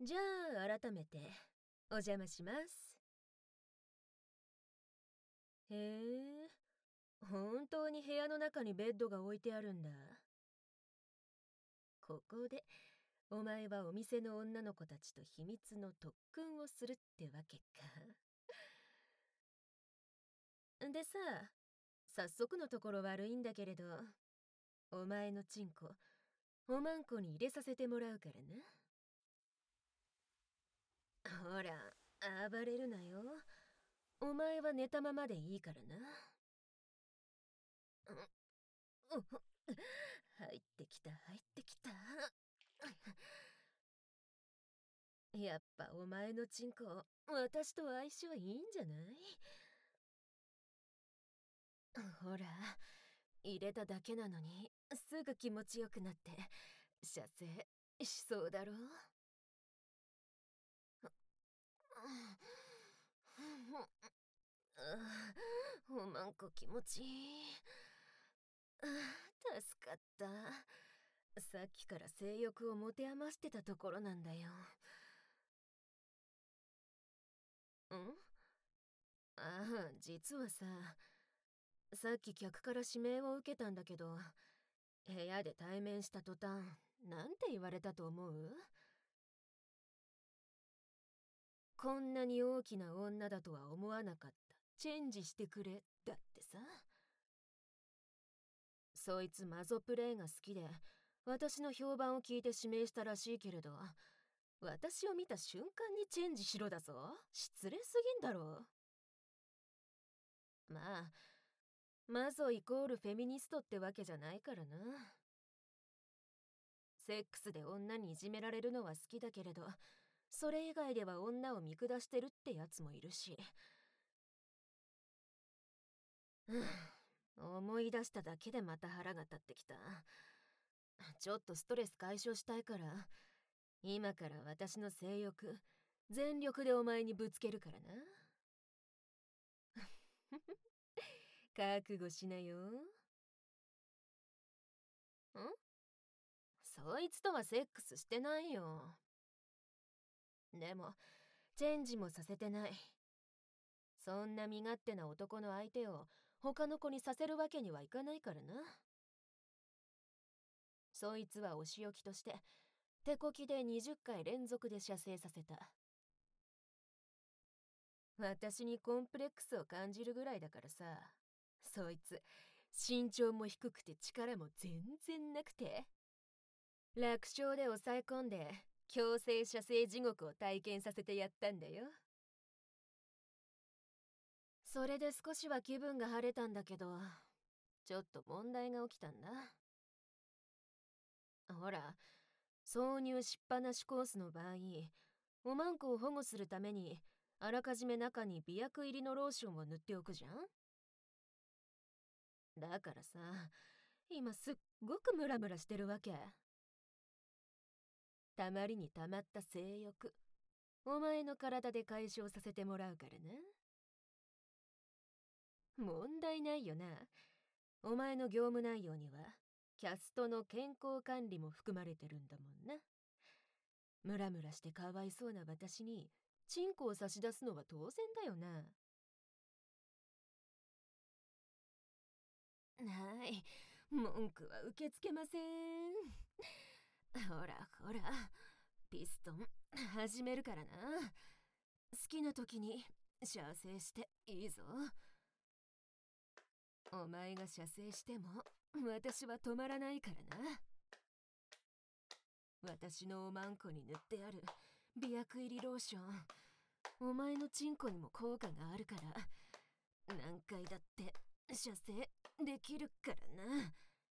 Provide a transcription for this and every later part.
じゃあ改めてお邪魔します。へえ、本当に部屋の中にベッドが置いてあるんだ。ここでお前はお店の女の子たちと秘密の特訓をするってわけか。でさ、早速のところ悪いんだけれど、お前のチンコおまんこに入れさせてもらうからな。ほら、暴れるなよ。お前は寝たままでいいからな。入ってきた入ってきた。やっぱお前のチンコ私と相性いいんじゃない？ほら、入れただけなのにすぐ気持ちよくなって射精しそうだろ。おまんこ気持ちいい。助かった。さっきから性欲を持て余してたところなんだよ。ん？ああ、実はさ、さっき客から指名を受けたんだけど、部屋で対面した途端、なんて言われたと思う？こんなに大きな女だとは思わなかった。チェンジしてくれ、だってさ。そいつマゾプレイが好きで、私の評判を聞いて指名したらしいけれど、私を見た瞬間にチェンジしろだぞ。失礼すぎんだろ。まあ、マゾイコールフェミニストってわけじゃないからな。セックスで女にいじめられるのは好きだけれど、それ以外では女を見下してるってやつもいるし。思い出しただけでまた腹が立ってきた。ちょっとストレス解消したいから、今から私の性欲、全力でお前にぶつけるからな。覚悟しなよ。そいつとはセックスしてないよ。でも、チェンジもさせてない。そんな身勝手な男の相手を他の子にさせるわけにはいかないからな。そいつはお仕置きとして手こきで20回連続で射精させた。私にコンプレックスを感じるぐらいだからさ。そいつ身長も低くて力も全然なくて、楽勝で抑え込んで強制射精地獄を体験させてやったんだよ。それで少しは気分が晴れたんだけど、ちょっと問題が起きたんだ。ほら、挿入しっぱなしコースの場合、おまんこを保護するためにあらかじめ中に媚薬入りのローションを塗っておくじゃん。だからさ、今すっごくムラムラしてるわけ。たまりにたまった性欲、お前の体で解消させてもらうからな。問題ないよな。お前の業務内容にはキャストの健康管理も含まれてるんだもんな。ムラムラしてかわいそうな私にチンコを差し出すのは当然だよな。はい、文句は受け付けません。ほらほら、ピストン始めるからな。好きな時に射精していいぞ。お前が射精しても私は止まらないからな。私のおまんこに塗ってある媚薬入りローション、お前のチンコにも効果があるから、何回だって射精できるからな。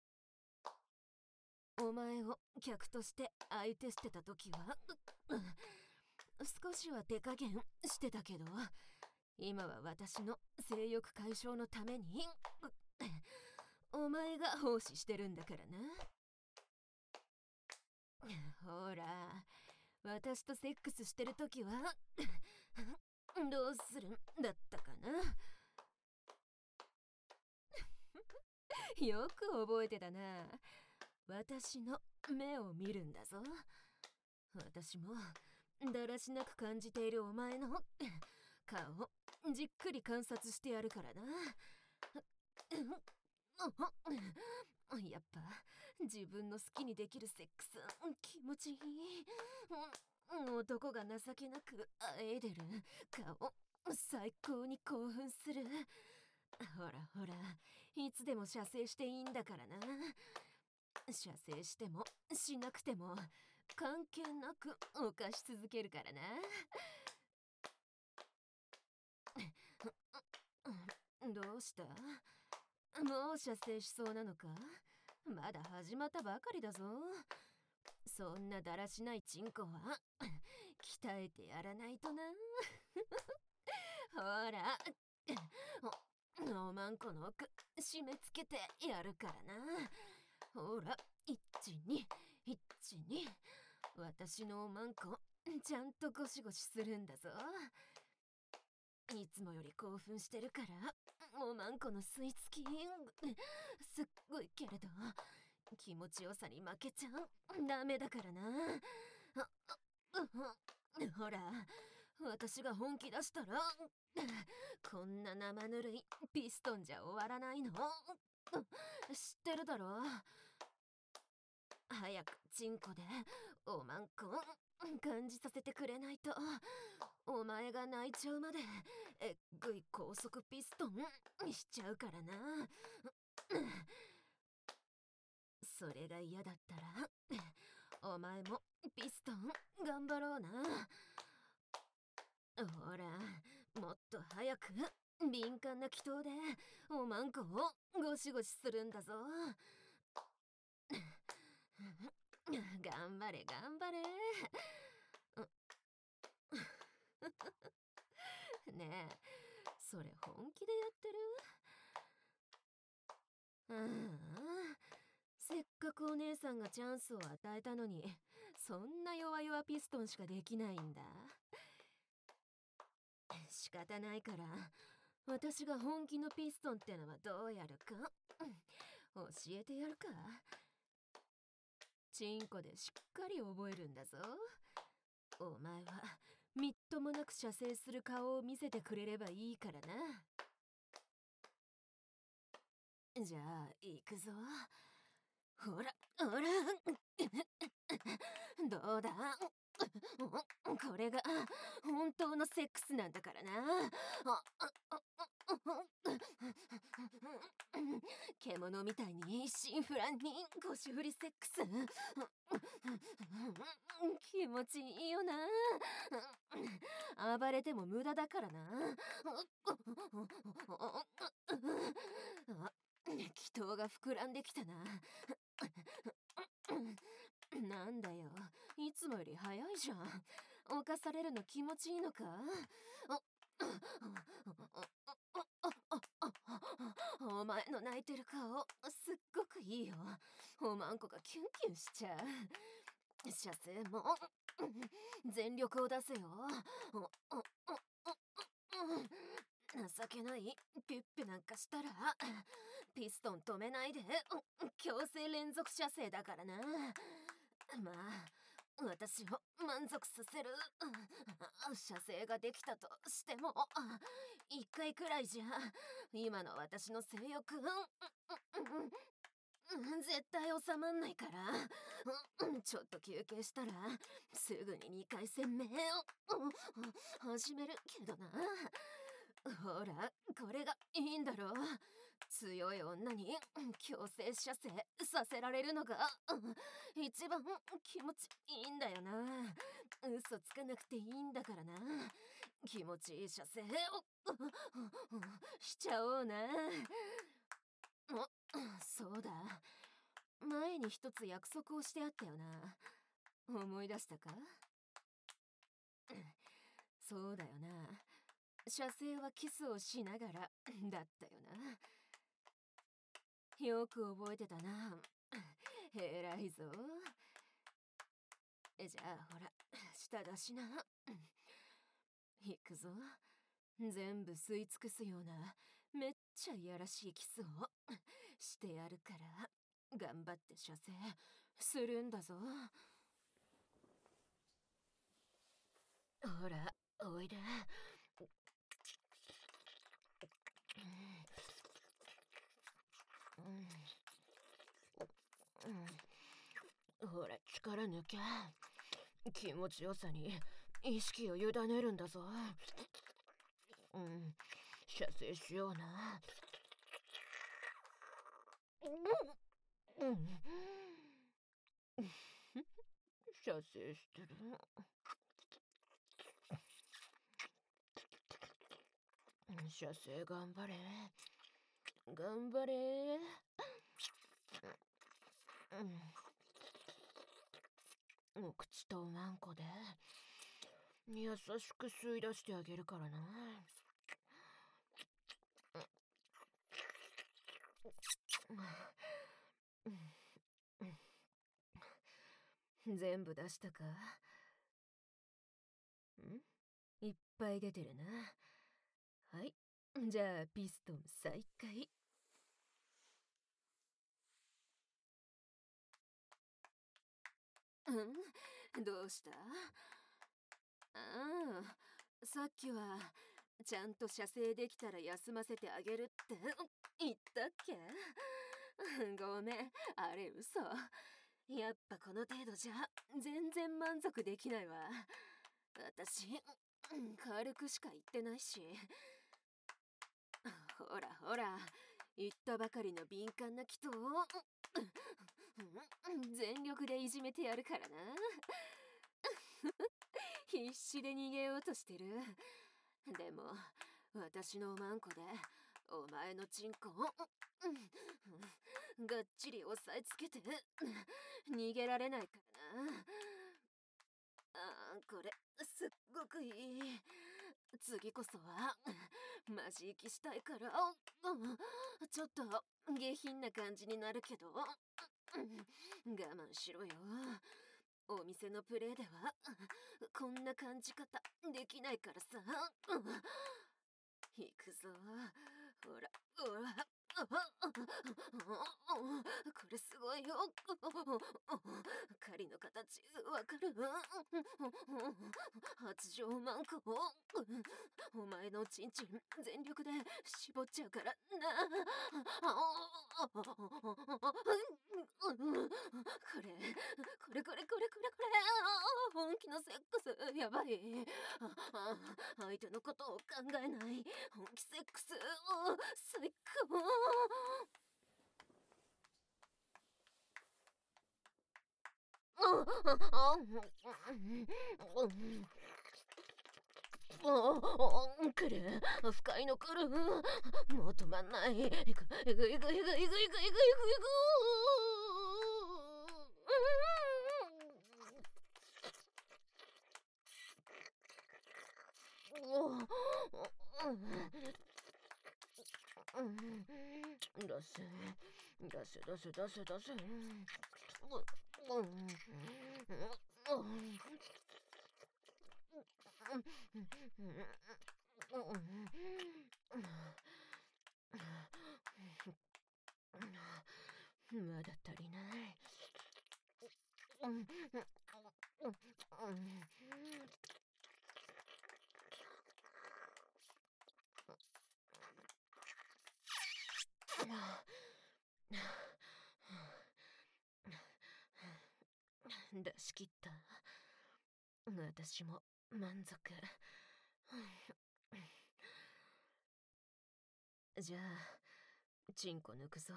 お前を客として相手してた時は少しは手加減してたけど、今は私の性欲解消のためにお前が奉仕してるんだからな。ほら、私とセックスしてる時はどうするんだったかな。よく覚えてたな。私の目を見るんだぞ。私もだらしなく感じているお前の顔じっくり観察してやるからな。やっぱ自分の好きにできるセックス気持ちいい。男が情けなくあえいでる顔最高に興奮する。ほらほら、いつでも射精していいんだからな。射精してもしなくても関係なく犯し続けるからな。どうした？もう射精しそうなのか？まだ始まったばかりだぞ。そんなだらしないチンコは鍛えてやらないとな。ほら、おまんこの奥締め付けてやるからな。ほら、1、2、1、2。私のおまんこちゃんとゴシゴシするんだぞ。いつもより興奮してるからおまんこの吸い付きすっごいけれど気持ちよさに負けちゃダメだからな。ほら、私が本気出したらこんな生ぬるいピストンじゃ終わらないの。知ってるだろ。早くチンコでおまんこ感じさせてくれないとお前が泣いちゃうまでえっぐい高速ピストンしちゃうからな。それが嫌だったらお前もピストン頑張ろうな。ほら、もっと早く敏感な気筒でおまんこをゴシゴシするんだぞ。頑張れ頑張れ。ねえ、それ本気でやってる？せっかくお姉さんがチャンスを与えたのにそんな弱々ピストンしかできないんだ。仕方ないから私が本気のピストンってのはどうやるか教えてやるか。チンコでしっかり覚えるんだぞ。お前はみっともなく射精する顔を見せてくれればいいからな。じゃあ行くぞ。ほらほらどうだ、これが本当のセックスなんだからな。獣みたいにシンフランに腰振りセックス気持ちいいよな。暴れても無駄だからな。気筒が膨らんできたな。なんだよ、いつもより早いじゃん。犯されるの気持ちいいのか？お前の泣いてる顔すっごくいいよ。おまんこがキュンキュンしちゃう。射精も全力を出せよ。情けないピュッピュなんかしたらピストン止めないで強制連続射精だからな。まあ私を満足させる射精ができたとしても一回くらいじゃ今の私の性欲絶対収まんないからちょっと休憩したらすぐに2回戦目を始めるけどな。ほら、これがいいんだろう。強い女に強制射精させられるのが一番気持ちいいんだよな。嘘つかなくていいんだからな。気持ちいい射精をしちゃおうな。そうだ、前に一つ約束をしてあったよな。思い出したか？そうだよな。射精はキスをしながらだったよな。よく覚えてたな。偉いぞ。じゃあほら、舌出しな。行くぞ。全部吸い尽くすようなめっちゃいやらしいキスをしてやるから頑張って射精するんだぞ。 ほら、おいで。ほら、力抜け。気持ちよさに意識を委ねるんだぞ。射精しような。射精してる。射精頑張れ。頑張れ。お口とマンコで優しく吸い出してあげるからな。全部出したか？いっぱい出てるな。はい、じゃあピストン再開。どうした？さっきはちゃんと射精できたら休ませてあげるって言ったっけ？ごめん、あれ嘘。やっぱこの程度じゃ全然満足できないわ。私、軽くしか言ってないし。ほらほら、言ったばかりの敏感な人を全力でいじめてやるからな。必死で逃げようとしてる。でも私のマンコでお前のチンコをがっちり押さえつけて逃げられないからな。これすっごくいい。次こそはマジ息したいから、ちょっと下品な感じになるけど我慢しろよ。お店のプレイではこんな感じ方できないからさ。行くぞ。ほらほら。これすごいよ。狩りの形わかる？発情マンコ。お前のチンチン全力で絞っちゃうからな。これ本気のセックスやばい。相手のことを考えない本気セックス最高。来る。深いの来る。もう止まんない。行く行く行く行く行く行く行く行く。出せ。まだ足りない。出し切った。私も満足。じゃあチンコ抜くぞ。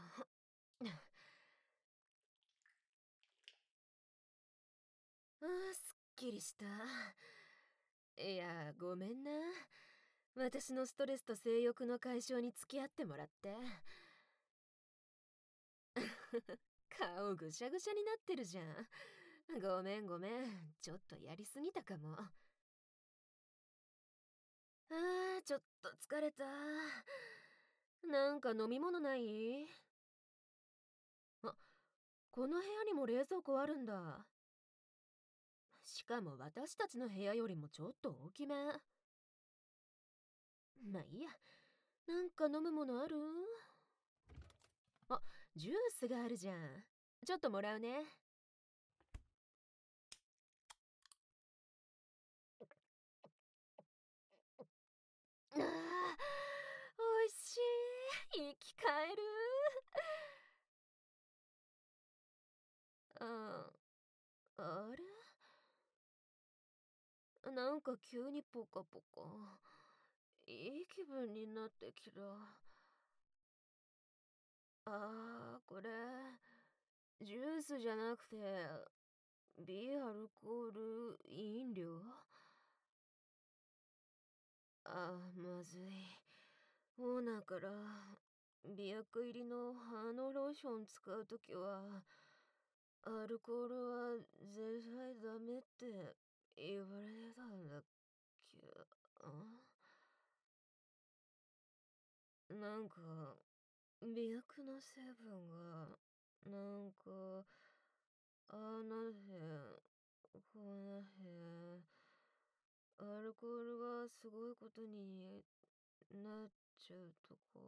すっきりした。いや、ごめんな。私のストレスと性欲の解消に付き合ってもらって。顔ぐしゃぐしゃになってるじゃん。ごめん。ちょっとやりすぎたかも。ちょっと疲れた。なんか飲み物ない？この部屋にも冷蔵庫あるんだ。しかも私たちの部屋よりもちょっと大きめ。まあいいや。なんか飲むものある？ジュースがあるじゃん。ちょっともらうね。 聞かえる。あ、あれなんか急にポカポカ。いい気分になってきた。これ、ジュースじゃなくて、微アルコール飲料。まずい。オーナーから、美薬入りのハードローション使うときは、アルコールは絶対ダメって言われてたんだっけ。なんか、美薬の成分が、なんか、なへこうなへアルコールがすごいことになっちゃうとか。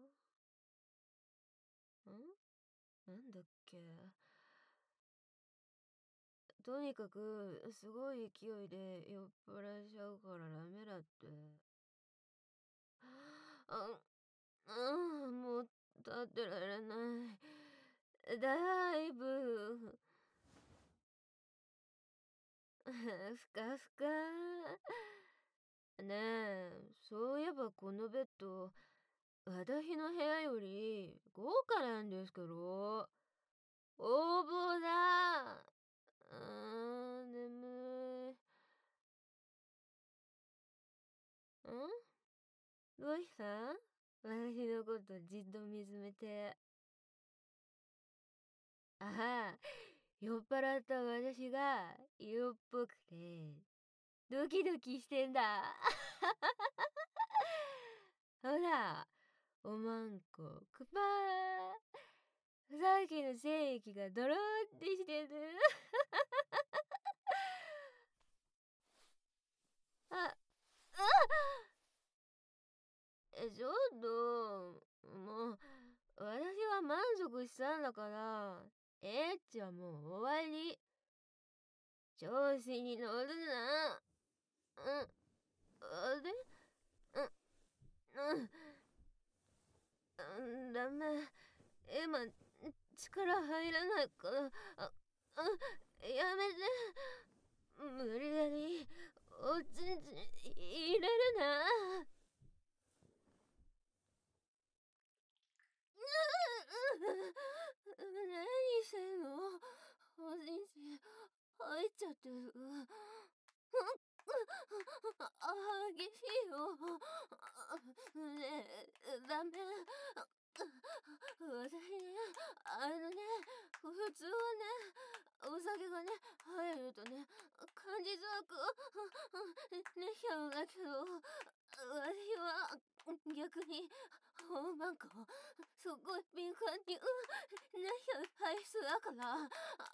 なんだっけ。とにかく、すごい勢いで酔っ払いちゃうからダメだって。あ、もう立ってられない。だいぶ、ふかふか。ねえ、そういえばこのベッド、私の部屋より豪華なんですけど。応募だ。眠い。どうした？私のことじっと見つめて。酔っ払った私が色っぽくて、ドキドキしてんだ。ほら、おまんこ、くぱー。さっきの精液がドローってしてる。あ、ちょっと、もう、私は満足したんだから、エッチはもう終わり。調子に乗るな。あれダメ。今、力入らないから、やめて。無理やり、おちんち入れるな。何してんの？おちんち入っちゃってる。激しいよ。ねえ、ダメ。私ね、普通はね、お酒がね、入るとね、感じづらくねちゃうんだけど、私は逆に、なんか、すごい敏感に、ねちゃう体質だから、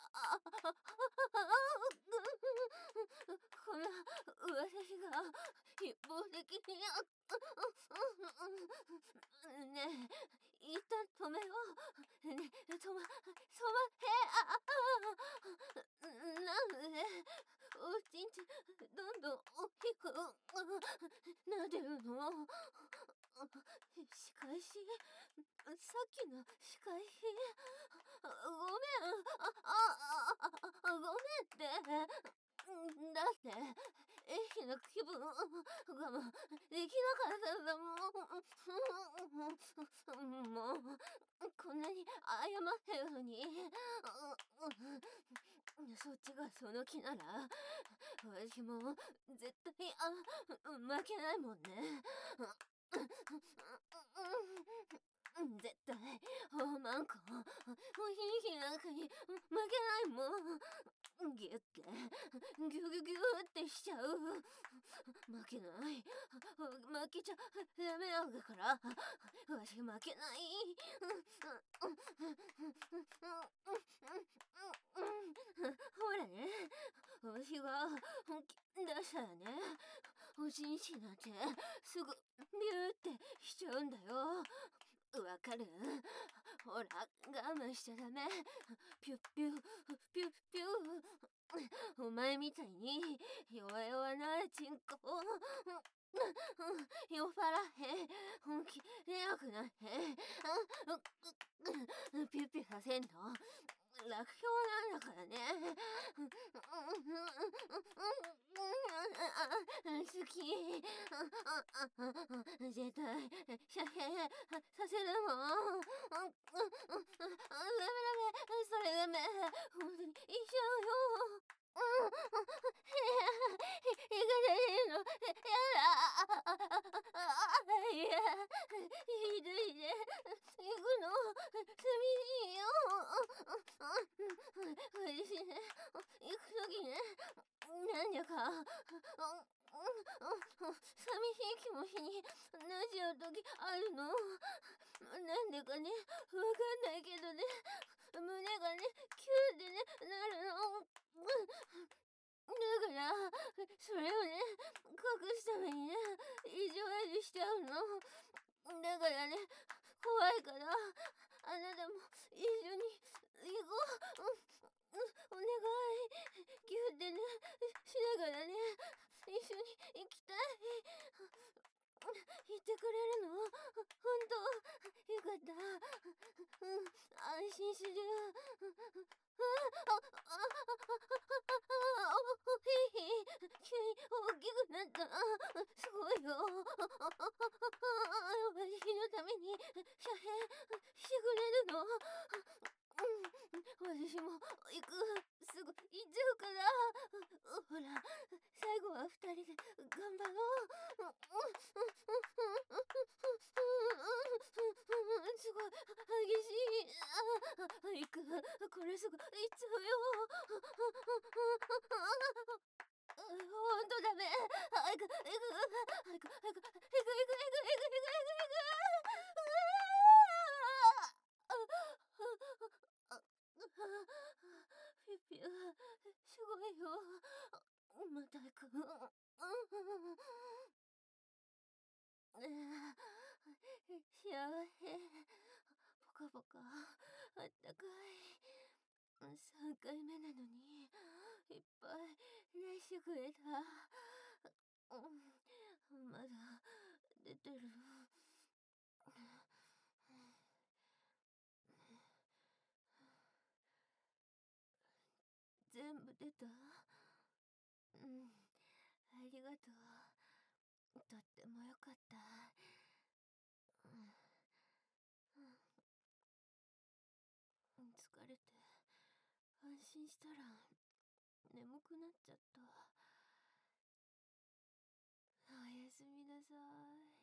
これ、私が一方的に、ねえ、一旦止めよう。ねえ、なんで、おちんち、どんどん大きくなってるの？仕返し？さっきの仕返し？ごめん、ごめんって。だって、駅の気分ができなかったんだもん。もう、こんなに謝ってるのに。そっちがその気なら、私も絶対、負けないもんね。絶対、マンコ、ヒヒなんかに負けないもん。ギュって、ギュギュギュってしちゃう。負けない。負けちゃダメなんだから。私負けない。ほらね、私が本気出したらね、おちんちなんてすぐビューってしちゃうんだよ。わかる？ほら、我慢しちゃダメ。ピュッピュ、ピュッピュ。 お前みたいに弱々なチンコを酔っ払へ本気でなくなってピュッピュさせんの楽勝なんだからね。好き。絶対遮蔽させるもん。ダメダメ、それダメ。本当に一緒よ。いかないの。やだ。いや、ひどいね。行くの。寂しいよ。私ね、行くときね、なんだか、寂しい気持ちになっちゃうときあるの。なんでかね、わかんないけどね、胸がね、キューってね、なるの。だから、それをね、隠すためにね、意地悪しちゃうの。だからね、怖いから、あなたも一緒に行こう。お願い。ギュってね、しながらね、一緒に行きたい。言ってくれるの？本当？よかった。安心する。急に大きくなった。すごいよ。私のために遮蔽してくれるの？私も行く。すぐ行っちゃうから。ほら、最後は二人で頑張ろう。すごい激しい。行く。これすぐ行っちゃうよ。ほんとダメ。行く。行く。ピュピュ、すごいよ。また行く。幸せ。ぽかぽか。あったかい。3回目なのに、いっぱい出してくれた。まだ出てる。全部出た？ありがとう。とってもよかった。疲れて安心したら眠くなっちゃった。おやすみなさい。